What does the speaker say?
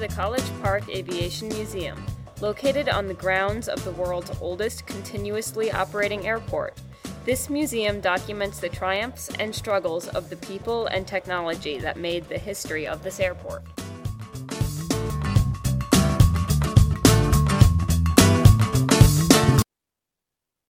the College Park Aviation Museum, located on the grounds of the world's oldest continuously operating airport. This museum documents the triumphs and struggles of the people and technology that made the history of this airport.